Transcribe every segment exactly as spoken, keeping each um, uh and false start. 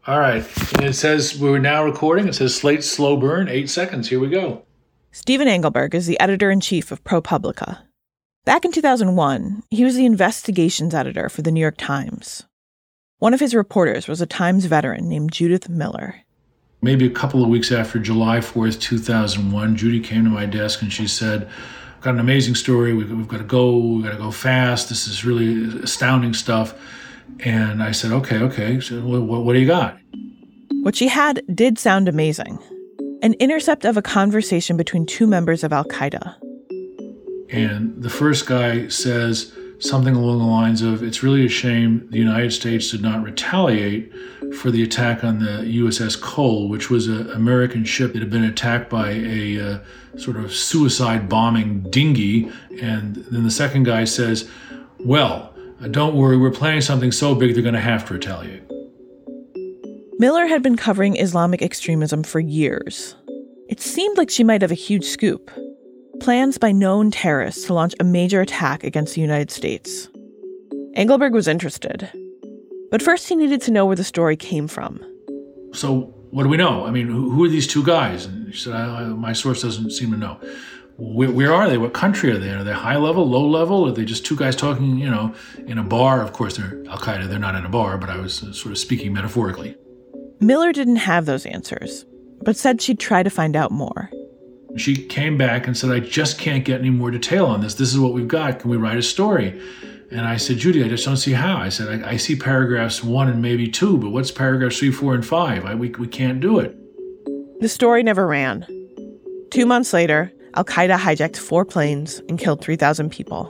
All right. And it says we're now recording. It says Slate Slow Burn, eight seconds. Here we go. Stephen Engelberg is the editor-in-chief of ProPublica. Back in two thousand one, he was the investigations editor for the New York Times. One of his reporters was a Times veteran named Judith Miller. Maybe a couple of weeks after July fourth, two thousand one, Judy came to my desk and she said, I've got an amazing story. We've, we've got to go. We've got to go fast. This is really astounding stuff. And I said, okay, okay. So what, what do you got? What she had did sound amazing. An intercept of a conversation between two members of al-Qaeda. And the first guy says something along the lines of, it's really a shame the United States did not retaliate for the attack on the U S S Cole, which was an American ship that had been attacked by a uh, sort of suicide bombing dinghy. And then the second guy says, well, don't worry, we're planning something so big they're going to have to retaliate. Miller had been covering Islamic extremism for years. It seemed like she might have a huge scoop. Plans by known terrorists to launch a major attack against the United States. Engelberg was interested. But first he needed to know where the story came from. So what do we know? I mean, who, who are these two guys? And she said, I, I, my source doesn't seem to know. Where, where are they? What country are they? Are they high level, low level? Are they just two guys talking, you know, in a bar? Of course, they're al-Qaeda. They're not in a bar, but I was sort of speaking metaphorically. Miller didn't have those answers, but said she'd try to find out more. She came back and said, I just can't get any more detail on this. This is what we've got. Can we write a story? And I said, Judy, I just don't see how. I said, I, I see paragraphs one and maybe two, but what's paragraphs three, four, and five? I, we, we can't do it. The story never ran. Two months later, al-Qaeda hijacked four planes and killed three thousand people.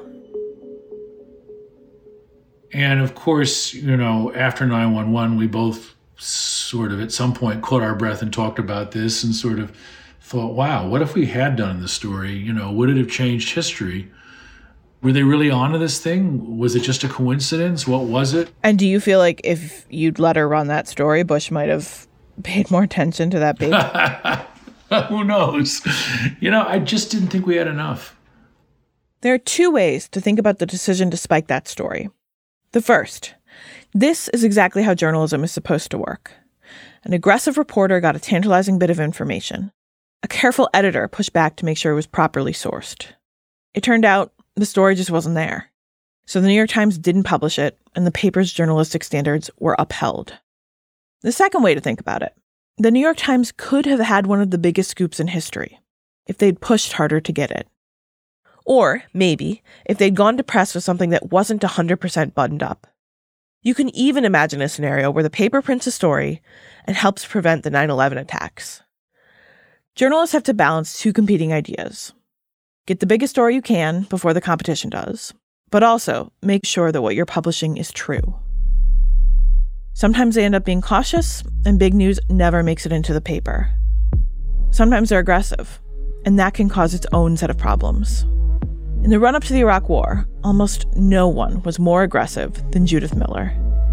And of course, you know, after nine one one, we both sort of at some point caught our breath and talked about this and sort of thought, wow, what if we had done this story? You know, would it have changed history? Were they really onto this thing? Was it just a coincidence? What was it? And do you feel like if you'd let her run that story, Bush might have paid more attention to that baby? Who knows? You know, I just didn't think we had enough. There are two ways to think about the decision to spike that story. The first, this is exactly how journalism is supposed to work. An aggressive reporter got a tantalizing bit of information. A careful editor pushed back to make sure it was properly sourced. It turned out the story just wasn't there. So the New York Times didn't publish it, and the paper's journalistic standards were upheld. The second way to think about it, the New York Times could have had one of the biggest scoops in history if they'd pushed harder to get it. Or, maybe, if they'd gone to press with something that wasn't one hundred percent buttoned up. You can even imagine a scenario where the paper prints a story and helps prevent the nine eleven attacks. Journalists have to balance two competing ideas. Get the biggest story you can before the competition does, but also make sure that what you're publishing is true. Sometimes they end up being cautious, and big news never makes it into the paper. Sometimes they're aggressive, and that can cause its own set of problems. In the run-up to the Iraq War, almost no one was more aggressive than Judith Miller.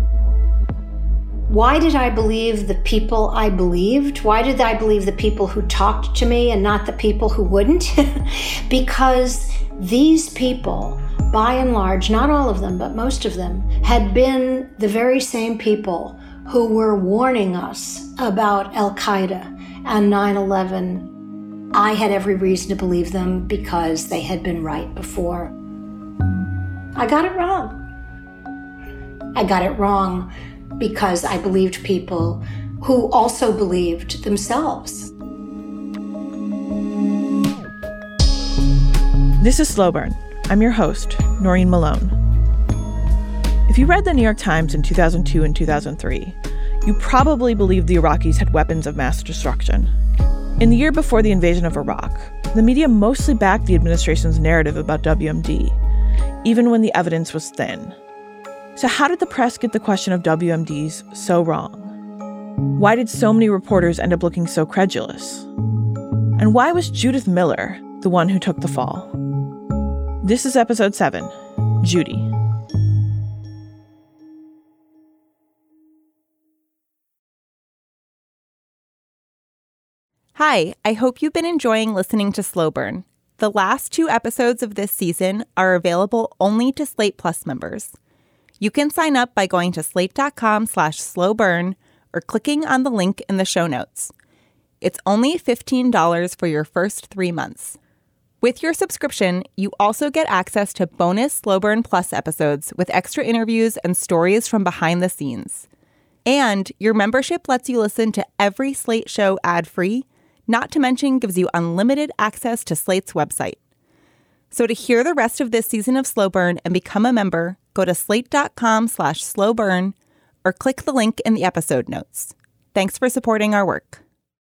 Why did I believe the people I believed? Why did I believe the people who talked to me and not the people who wouldn't? Because these people, by and large, not all of them, but most of them, had been the very same people who were warning us about al-Qaeda and nine eleven. I had every reason to believe them because they had been right before. I got it wrong. I got it wrong because I believed people who also believed themselves. This is Slow Burn. I'm your host, Noreen Malone. If you read the New York Times in two thousand two and two thousand three, you probably believed the Iraqis had weapons of mass destruction. In the year before the invasion of Iraq, the media mostly backed the administration's narrative about W M D, even when the evidence was thin. So how did the press get the question of W M Ds so wrong? Why did so many reporters end up looking so credulous? And why was Judith Miller the one who took the fall? This is episode seven, Judy. Hi, I hope you've been enjoying listening to Slow Burn. The last two episodes of this season are available only to Slate Plus members. You can sign up by going to slate.com slash slow burn or clicking on the link in the show notes. It's only fifteen dollars for your first three months. With your subscription, you also get access to bonus Slow Burn Plus episodes with extra interviews and stories from behind the scenes. And your membership lets you listen to every Slate show ad-free, not to mention gives you unlimited access to Slate's website. So to hear the rest of this season of Slow Burn and become a member, go to slate.com slash slow burn or click the link in the episode notes. Thanks for supporting our work.